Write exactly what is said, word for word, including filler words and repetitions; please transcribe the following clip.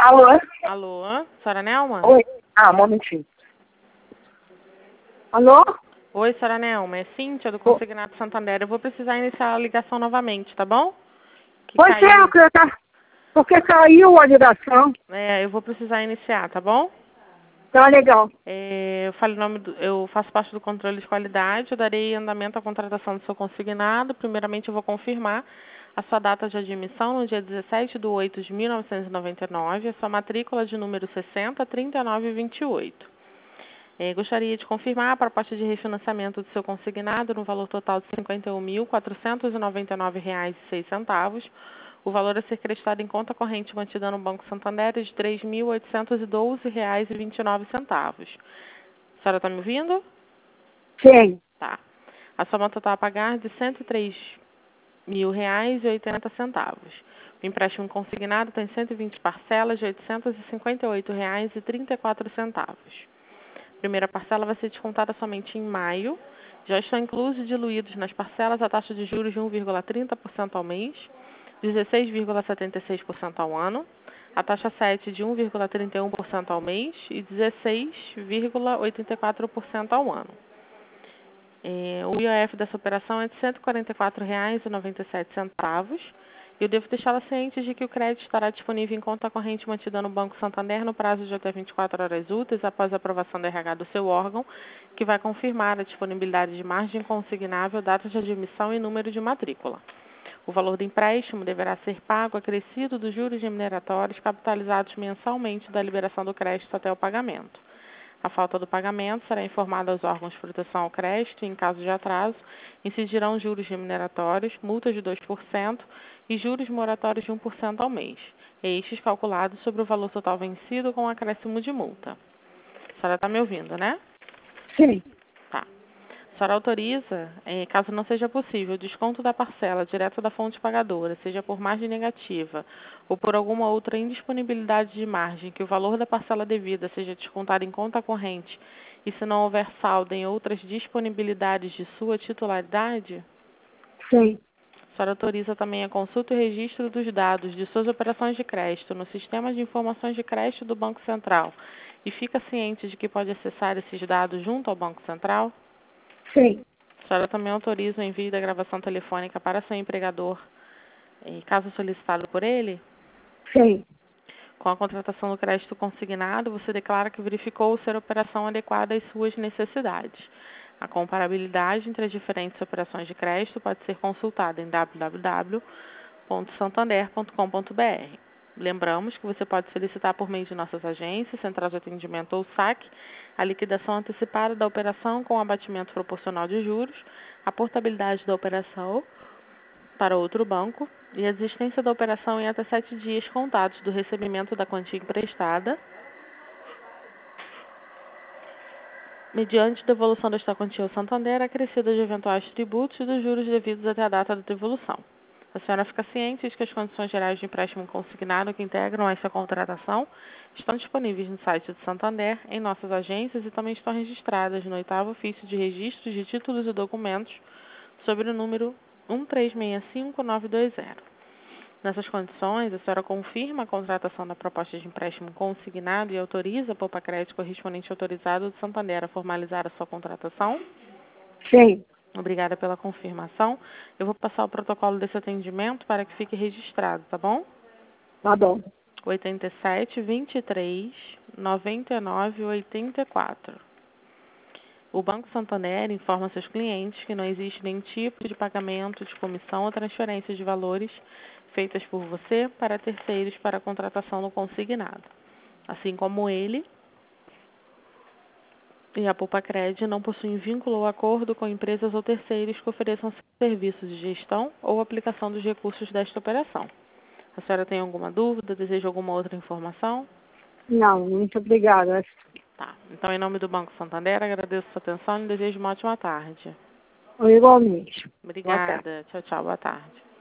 Alô? Alô, senhora Nelma? Oi. Ah, um momentinho. Alô? Oi, senhora Nelma, é Cíntia do Ô. Consignado Santander. Eu vou precisar iniciar a ligação novamente, tá bom? Que Pois caiu. é, porque, tá, porque caiu a ligação. É, eu vou precisar iniciar, tá bom? Tá legal. É, eu, falo o nome do, eu faço parte do controle de qualidade, eu darei andamento à contratação do seu consignado. Primeiramente, eu vou confirmar a sua data de admissão no dia dezessete de oito de mil novecentos e noventa e nove, a sua matrícula de número sessenta, trinta e nove vinte e oito. É, gostaria de confirmar a proposta de refinanciamento do seu consignado no valor total de cinquenta e um mil, quatrocentos e noventa e nove reais e seis centavos. O valor a ser creditado em conta corrente mantida no Banco Santander é de três mil oitocentos e doze reais e vinte e nove centavos. A senhora está me ouvindo? Sim. Tá. A soma total a pagar de cento e três mil reais e oitenta centavos. O empréstimo consignado tem cento e vinte parcelas de oitocentos e cinquenta e oito reais e trinta e quatro centavos. A primeira parcela vai ser descontada somente em maio. Já estão inclusos e diluídos nas parcelas a taxa de juros de um vírgula trinta por cento ao mês, dezesseis vírgula setenta e seis por cento ao ano, a taxa sete de um vírgula trinta e um por cento ao mês e dezesseis vírgula oitenta e quatro por cento ao ano. É, o I O F dessa operação é de cento e quarenta e quatro reais e noventa e sete centavos. Eu devo deixá-la ciente de que o crédito estará disponível em conta corrente mantida no Banco Santander no prazo de até vinte e quatro horas úteis após a aprovação do R H do seu órgão, que vai confirmar a disponibilidade de margem consignável, data de admissão e número de matrícula. O valor do empréstimo deverá ser pago acrescido dos juros remuneratórios capitalizados mensalmente da liberação do crédito até o pagamento. A falta do pagamento será informada aos órgãos de proteção ao crédito e, em caso de atraso, incidirão juros remuneratórios, multas de dois por cento e juros moratórios de um por cento ao mês, estes calculados sobre o valor total vencido com acréscimo de multa. A senhora está me ouvindo, né? Sim. Tá. A senhora autoriza, eh, caso não seja possível, o desconto da parcela direto da fonte pagadora, seja por margem negativa ou por alguma outra indisponibilidade de margem, que o valor da parcela devida seja descontado em conta corrente e se não houver saldo em outras disponibilidades de sua titularidade? Sim. A senhora autoriza também a consulta e registro dos dados de suas operações de crédito no Sistema de Informações de Crédito do Banco Central e fica ciente de que pode acessar esses dados junto ao Banco Central? Sim. A senhora também autoriza o envio da gravação telefônica para seu empregador, caso solicitado por ele? Sim. Com a contratação do crédito consignado, você declara que verificou ser a operação adequada às suas necessidades. A comparabilidade entre as diferentes operações de crédito pode ser consultada em w w w ponto santander ponto com ponto b r. Lembramos que você pode solicitar por meio de nossas agências, central de atendimento ou saque, a liquidação antecipada da operação com abatimento proporcional de juros, a portabilidade da operação para outro banco e a existência da operação em até sete dias contados do recebimento da quantia emprestada, mediante devolução desta quantia ao Santander, acrescida de eventuais tributos e dos juros devidos até a data da devolução. A senhora fica ciente de que as condições gerais de empréstimo consignado que integram essa contratação estão disponíveis no site do Santander, em nossas agências e também estão registradas no oitavo ofício de registros de títulos e documentos sobre o número um três seis cinco nove dois zero. Nessas condições, a senhora confirma a contratação da proposta de empréstimo consignado e autoriza a Poupa Crédito correspondente autorizado do Santander a formalizar a sua contratação? Sim. Obrigada pela confirmação. Eu vou passar o protocolo desse atendimento para que fique registrado, tá bom? Tá bom. oitenta e sete, vinte e três, noventa e nove, oitenta e quatro. O Banco Santander informa seus clientes que não existe nenhum tipo de pagamento de comissão ou transferência de valores feitas por você para terceiros para a contratação do consignado. Assim como ele e a Poupa-Cred não possuem vínculo ou acordo com empresas ou terceiros que ofereçam serviços de gestão ou aplicação dos recursos desta operação. A senhora tem alguma dúvida? Deseja alguma outra informação? Não, muito obrigada. Tá. Então, em nome do Banco Santander, agradeço a sua atenção e desejo uma ótima tarde. Igualmente. Boa tarde. Obrigada. Tchau, tchau. Boa tarde.